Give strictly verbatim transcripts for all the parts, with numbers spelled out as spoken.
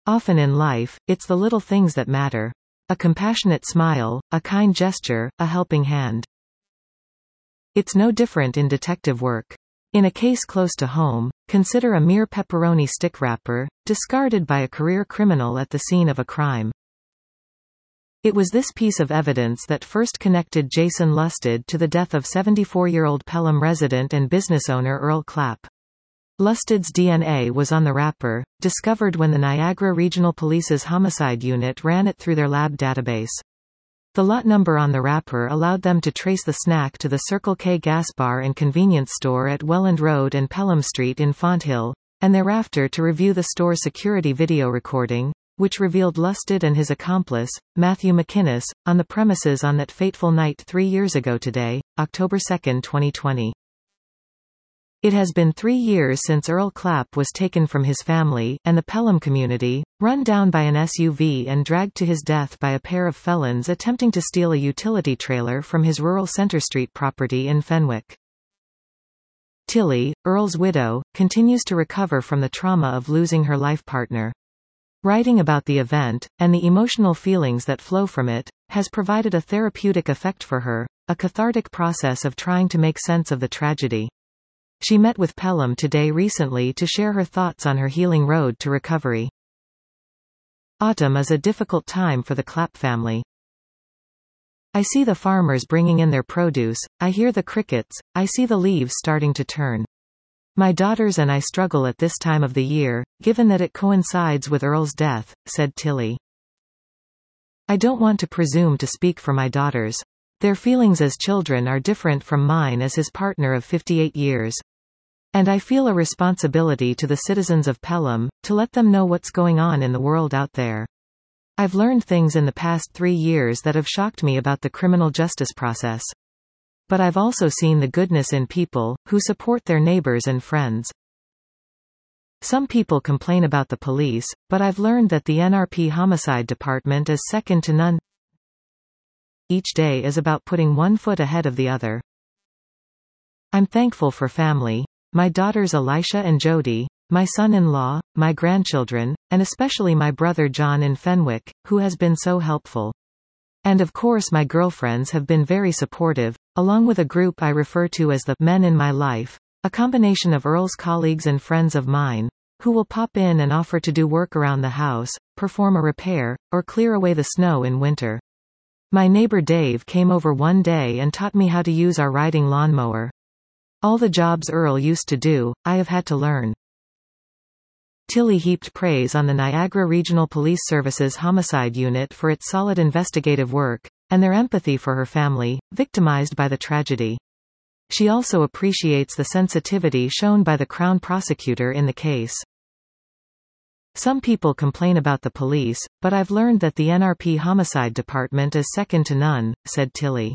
Often in life, it's the little things that matter. A compassionate smile, a kind gesture, a helping hand. It's no different in detective work. In a case close to home, consider a mere pepperoni stick wrapper, discarded by a career criminal at the scene of a crime. It was this piece of evidence that first connected Jason Lusted to the death of seventy-four-year-old Pelham resident and business owner Earl Clapp. Lusted's D N A was on the wrapper, discovered when the Niagara Regional Police's homicide unit ran it through their lab database. The lot number on the wrapper allowed them to trace the snack to the Circle K gas bar and convenience store at Welland Road and Pelham Street in Fonthill, and thereafter to review the store's security video recording, which revealed Lusted and his accomplice, Matthew McInnes, on the premises on that fateful night three years ago today, October second twenty twenty. It has been three years since Earl Clapp was taken from his family, and the Pelham community, run down by an S U V and dragged to his death by a pair of felons attempting to steal a utility trailer from his rural Centre Street property in Fenwick. Tilly, Earl's widow, continues to recover from the trauma of losing her life partner. Writing about the event, and the emotional feelings that flow from it, has provided a therapeutic effect for her, a cathartic process of trying to make sense of the tragedy. She met with Pelham Today recently to share her thoughts on her healing road to recovery. Autumn is a difficult time for the Clapp family. I see the farmers bringing in their produce, I hear the crickets, I see the leaves starting to turn. My daughters and I struggle at this time of the year, given that it coincides with Earl's death, said Tilly. I don't want to presume to speak for my daughters. Their feelings as children are different from mine as his partner of fifty-eight years. And I feel a responsibility to the citizens of Pelham, to let them know what's going on in the world out there. I've learned things in the past three years that have shocked me about the criminal justice process. But I've also seen the goodness in people, who support their neighbors and friends. Some people complain about the police, but I've learned that the N R P homicide department is second to none. Each day is about putting one foot ahead of the other. I'm thankful for family. My daughters Elisha and Jody, my son-in-law, my grandchildren, and especially my brother John in Fenwick, who has been so helpful. And of course my girlfriends have been very supportive, along with a group I refer to as the men in my life, a combination of Earl's colleagues and friends of mine, who will pop in and offer to do work around the house, perform a repair, or clear away the snow in winter. My neighbor Dave came over one day and taught me how to use our riding lawnmower. All the jobs Earl used to do, I have had to learn. Tilly heaped praise on the Niagara Regional Police Service's homicide unit for its solid investigative work, and their empathy for her family, victimized by the tragedy. She also appreciates the sensitivity shown by the Crown prosecutor in the case. Some people complain about the police, but I've learned that the N R P homicide department is second to none, said Tilly.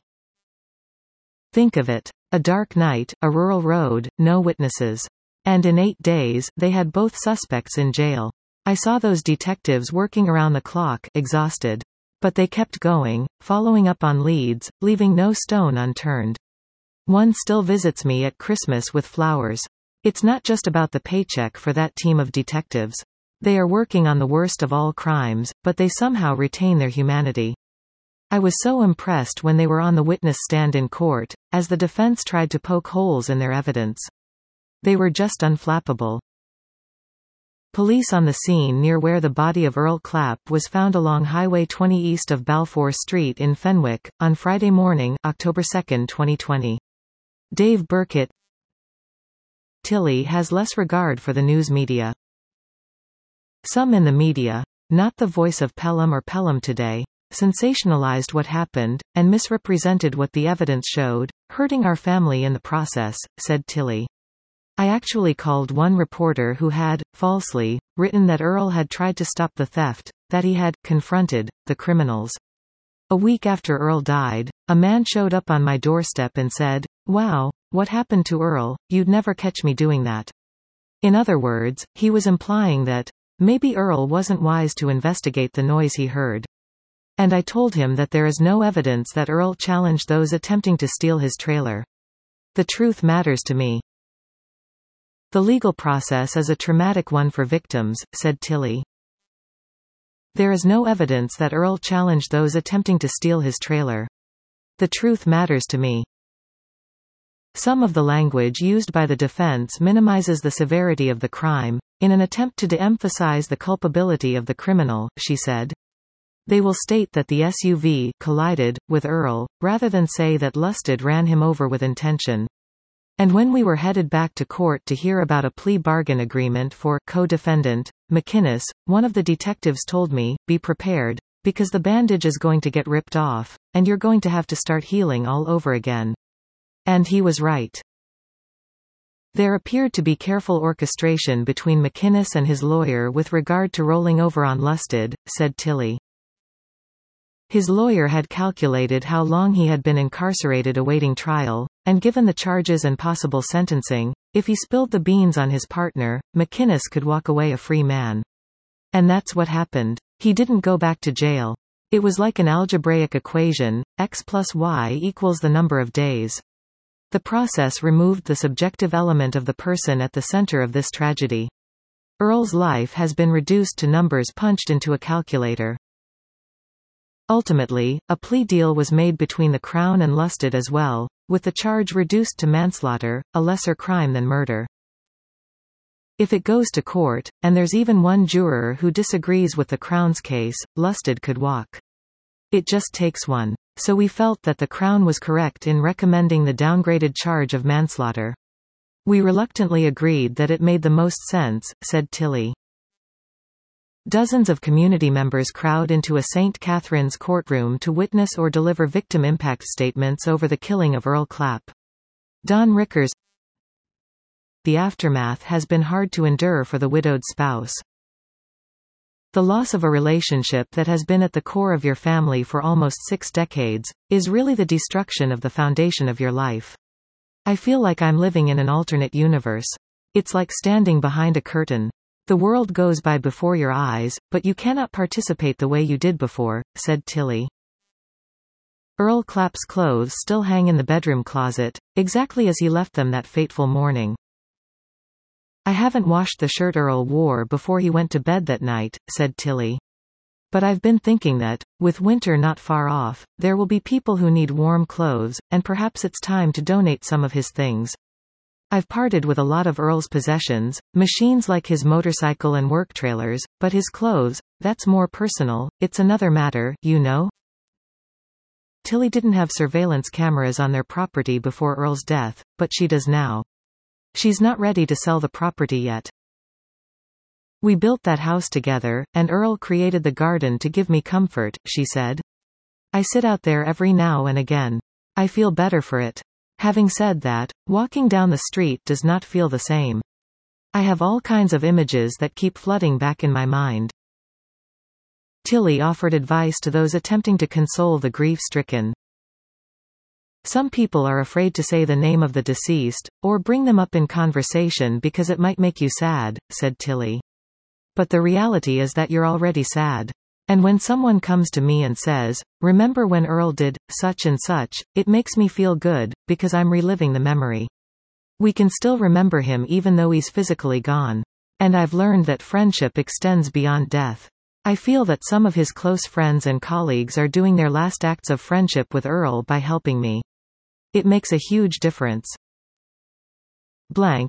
Think of it. A dark night, a rural road, no witnesses. And in eight days, they had both suspects in jail. I saw those detectives working around the clock, exhausted. But they kept going, following up on leads, leaving no stone unturned. One still visits me at Christmas with flowers. It's not just about the paycheck for that team of detectives. They are working on the worst of all crimes, but they somehow retain their humanity. I was so impressed when they were on the witness stand in court, as the defense tried to poke holes in their evidence. They were just unflappable. Police on the scene near where the body of Earl Clapp was found along Highway twenty east of Balfour Street in Fenwick, on Friday morning, October second twenty twenty. Dave Burkett. Tilly has less regard for the news media. Some in the media, not the voice of Pelham or Pelham Today, sensationalized what happened, and misrepresented what the evidence showed, hurting our family in the process, said Tilly. I actually called one reporter who had, falsely, written that Earl had tried to stop the theft, that he had confronted the criminals. A week after Earl died, a man showed up on my doorstep and said, "Wow, what happened to Earl? You'd never catch me doing that." In other words, he was implying that, maybe Earl wasn't wise to investigate the noise he heard. And I told him that there is no evidence that Earl challenged those attempting to steal his trailer. The truth matters to me. The legal process is a traumatic one for victims, said Tilly. There is no evidence that Earl challenged those attempting to steal his trailer. The truth matters to me. Some of the language used by the defense minimizes the severity of the crime, in an attempt to de-emphasize the culpability of the criminal, she said. They will state that the S U V collided with Earl, rather than say that Lusted ran him over with intention. And when we were headed back to court to hear about a plea bargain agreement for co-defendant, McInnes, one of the detectives told me, be prepared, because the bandage is going to get ripped off, and you're going to have to start healing all over again. And he was right. There appeared to be careful orchestration between McInnes and his lawyer with regard to rolling over on Lusted, said Tilley. His lawyer had calculated how long he had been incarcerated awaiting trial, and given the charges and possible sentencing, if he spilled the beans on his partner, McInnes could walk away a free man. And that's what happened. He didn't go back to jail. It was like an algebraic equation, x plus y equals the number of days. The process removed the subjective element of the person at the center of this tragedy. Earl's life has been reduced to numbers punched into a calculator. Ultimately, a plea deal was made between the Crown and Lusted as well, with the charge reduced to manslaughter, a lesser crime than murder. If it goes to court, and there's even one juror who disagrees with the Crown's case, Lusted could walk. It just takes one. So we felt that the Crown was correct in recommending the downgraded charge of manslaughter. We reluctantly agreed that it made the most sense, said Tilley. Dozens of community members crowd into a Saint Catherine's courtroom to witness or deliver victim impact statements over the killing of Earl Clapp. Don Rickers. The aftermath has been hard to endure for the widowed spouse. The loss of a relationship that has been at the core of your family for almost six decades, is really the destruction of the foundation of your life. I feel like I'm living in an alternate universe. It's like standing behind a curtain. The world goes by before your eyes, but you cannot participate the way you did before, said Tilley. Earl Clapp's clothes still hang in the bedroom closet, exactly as he left them that fateful morning. I haven't washed the shirt Earl wore before he went to bed that night, said Tilley. But I've been thinking that, with winter not far off, there will be people who need warm clothes, and perhaps it's time to donate some of his things. I've parted with a lot of Earl's possessions, machines like his motorcycle and work trailers, but his clothes, that's more personal, it's another matter, you know? Tilley didn't have surveillance cameras on their property before Earl's death, but she does now. She's not ready to sell the property yet. We built that house together, and Earl created the garden to give me comfort, she said. I sit out there every now and again. I feel better for it. Having said that, walking down the street does not feel the same. I have all kinds of images that keep flooding back in my mind. Tilley offered advice to those attempting to console the grief-stricken. Some people are afraid to say the name of the deceased, or bring them up in conversation because it might make you sad, said Tilley. But the reality is that you're already sad. And when someone comes to me and says, remember when Earl did, such and such, it makes me feel good, because I'm reliving the memory. We can still remember him even though he's physically gone. And I've learned that friendship extends beyond death. I feel that some of his close friends and colleagues are doing their last acts of friendship with Earl by helping me. It makes a huge difference. Blank.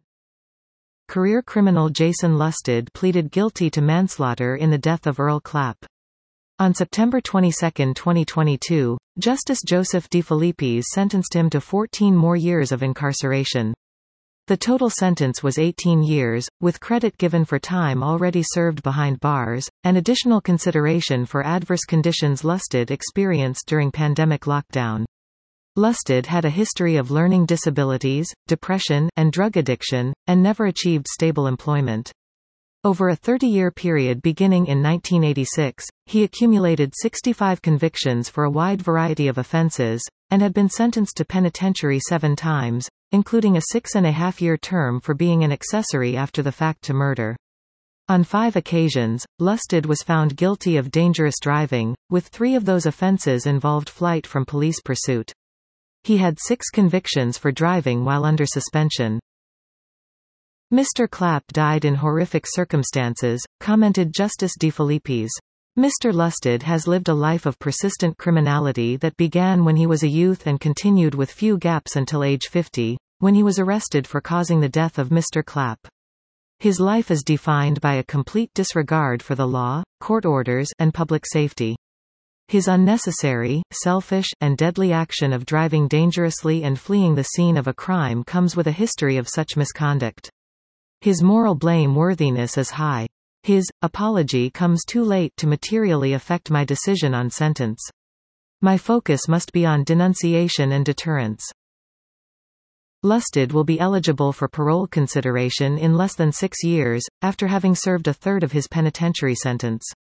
Career criminal Jason Lusted pleaded guilty to manslaughter in the death of Earl Clapp. On September twenty-second, twenty twenty-two, Justice Joseph DeFilippis sentenced him to fourteen more years of incarceration. The total sentence was eighteen years, with credit given for time already served behind bars, and additional consideration for adverse conditions Lusted experienced during pandemic lockdown. Lusted had a history of learning disabilities, depression, and drug addiction, and never achieved stable employment. Over a thirty-year period beginning in nineteen eighty-six, he accumulated sixty-five convictions for a wide variety of offenses, and had been sentenced to penitentiary seven times, including a six-and-a-half-year term for being an accessory after the fact to murder. On five occasions, Lusted was found guilty of dangerous driving, with three of those offenses involved flight from police pursuit. He had six convictions for driving while under suspension. Mister Clapp died in horrific circumstances, commented Justice DeFilippis. Mister Lusted has lived a life of persistent criminality that began when he was a youth and continued with few gaps until age fifty, when he was arrested for causing the death of Mister Clapp. His life is defined by a complete disregard for the law, court orders, and public safety. His unnecessary, selfish, and deadly action of driving dangerously and fleeing the scene of a crime comes with a history of such misconduct. His moral blameworthiness is high. His apology comes too late to materially affect my decision on sentence. My focus must be on denunciation and deterrence. Lusted will be eligible for parole consideration in less than six years, after having served a third of his penitentiary sentence.